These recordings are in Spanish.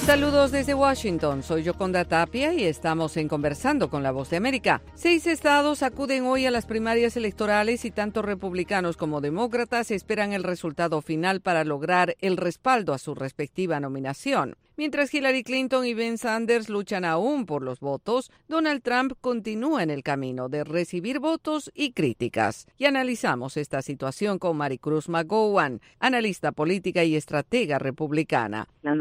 Saludos desde Washington, soy Yoconda Tapia y estamos en Conversando con la Voz de América. 6 estados acuden hoy a las primarias electorales y tanto republicanos como demócratas esperan el resultado final para lograr el respaldo a su respectiva nominación. Mientras Hillary Clinton y Ben Sanders luchan aún por los votos, Donald Trump continúa en el camino de recibir votos y críticas. Y analizamos esta situación con Maricruz McGowan, analista política y estratega republicana. La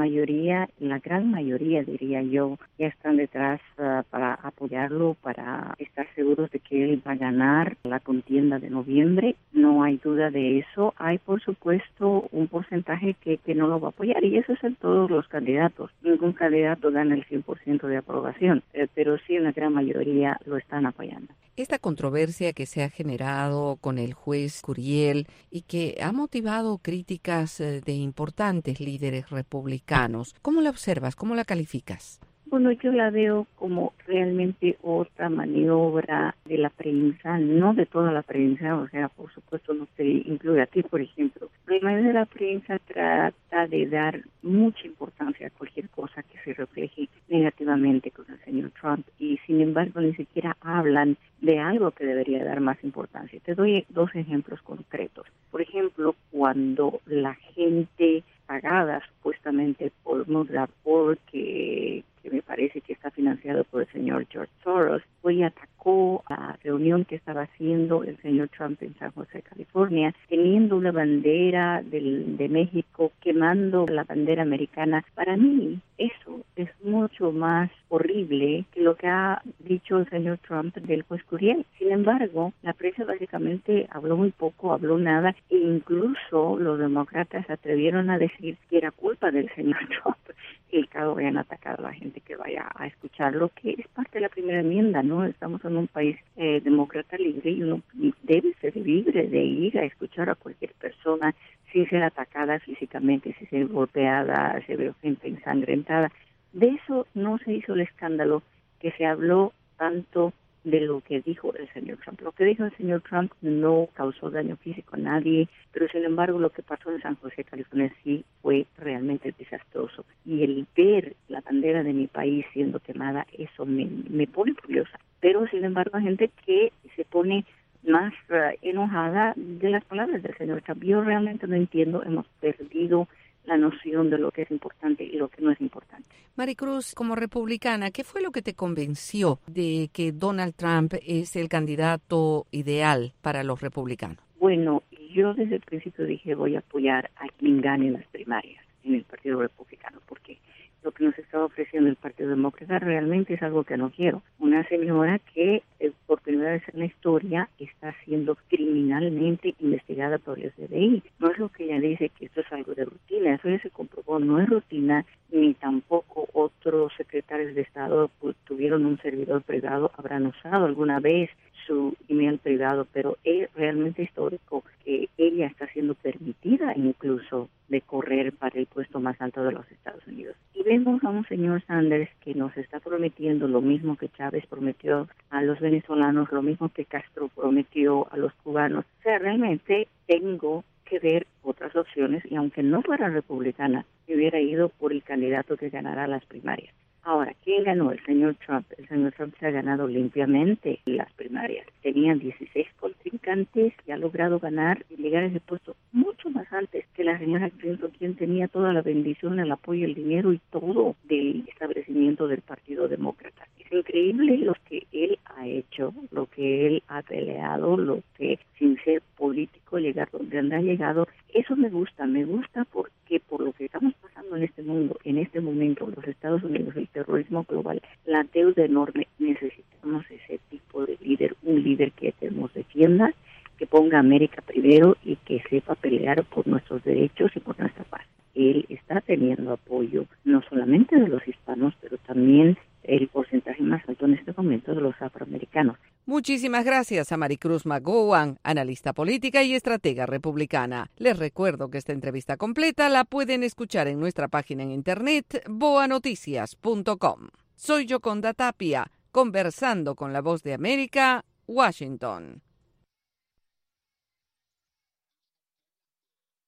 gran mayoría, diría yo, ya están detrás para apoyarlo, para estar seguros de que él va a ganar la contienda de noviembre. No hay duda de eso. Hay, por supuesto, un porcentaje que no lo va a apoyar, y eso es en todos los candidatos. Ningún candidato gana el 100% de aprobación, pero sí una gran mayoría lo están apoyando. Esta controversia que se ha generado con el juez Curiel y que ha motivado críticas de importantes líderes republicanos, ¿cómo la observas? ¿Cómo la calificas? Bueno, yo la veo como realmente otra maniobra de la prensa, no de toda la prensa, o sea, por supuesto no te incluye a ti, por ejemplo. La mayoría de la prensa trata de dar mucha importancia a cualquier cosa que se refleje negativamente con el señor Trump, y sin embargo ni siquiera hablan de algo que debería dar más importancia. Te doy 2 ejemplos concretos. Por ejemplo, cuando la gente pagada supuestamente por Mudra, porque me parece que está financiado por el señor George Soros, fue y atacó a la reunión que estaba haciendo el señor Trump en San José, California, teniendo una bandera de México, quemando la bandera americana. Para mí, eso es mucho más horrible que lo que ha dicho el señor Trump del juez Curiel. Sin embargo, la prensa básicamente habló muy poco, habló nada, e incluso los demócratas se atrevieron a decir que era culpa del señor Trump que el caso vayan a atacar a la gente que vaya a escucharlo, que es parte de la primera enmienda, ¿no? Estamos en un país demócrata libre y uno debe ser libre de ir a escuchar a cualquier persona sin ser atacada físicamente, sin ser golpeada, se ve gente ensangrentada. De eso no se hizo el escándalo que se habló tanto de lo que dijo el señor Trump. Lo que dijo el señor Trump no causó daño físico a nadie, pero sin embargo lo que pasó en San José, California, sí fue realmente desastroso. Y el ver la bandera de mi país siendo quemada, eso me pone furiosa. Pero sin embargo hay gente que se pone más enojada de las palabras del señor Trump. Yo realmente no entiendo, hemos perdido la noción de lo que es importante y lo que no es importante. Maricruz, como republicana, ¿qué fue lo que te convenció de que Donald Trump es el candidato ideal para los republicanos? Bueno, yo desde el principio dije voy a apoyar a quien gane las primarias en el Partido Republicano, porque lo que nos está ofreciendo el Partido Demócrata realmente es algo que no quiero. Una señora que por primera vez en la historia está siendo criminalmente investigada por el FBI. No es lo que ella dice que esto es algo de rutina, eso ya se comprobó, no es rutina, ni tampoco otros secretarios de Estado tuvieron un servidor privado, habrán usado alguna vez su email privado, pero es realmente histórico que ella está siendo permitida incluso de correr para el puesto más alto de los Estados Unidos. Y vemos a un señor Sanders que nos está prometiendo lo mismo que Chávez prometió a los venezolanos, lo mismo que Castro prometió a los cubanos. O sea, realmente tengo que ver otras opciones, y aunque no fuera republicana, me hubiera ido por el candidato que ganará las primarias. Ahora, ¿quién ganó? El señor Trump. El señor Trump se ha ganado limpiamente las primarias. Tenían 16 contrincantes y ha logrado ganar y llegar a ese puesto mucho más antes que la señora Clinton, quien tenía toda la bendición, el apoyo, el dinero y todo del establecimiento del Partido Demócrata. Es increíble lo que él ha hecho, lo que él ha peleado, lo que sin ser político llegar donde ha llegado. Eso me gusta porque por lo que estamos pasando en este mundo, en este momento, los Estados Unidos, el terrorismo global, la deuda enorme, necesitamos ese tipo de líder, un líder que nos defienda, que ponga a América primero y que sepa pelear por nuestros derechos y por nuestra paz. Él está teniendo apoyo no solamente de los hispanos, pero también el porcentaje más alto en este momento de los afroamericanos. Muchísimas gracias a Maricruz McGowan, analista política y estratega republicana. Les recuerdo que esta entrevista completa la pueden escuchar en nuestra página en internet boanoticias.com. Soy Yoconda Tapia, conversando con la Voz de América, Washington.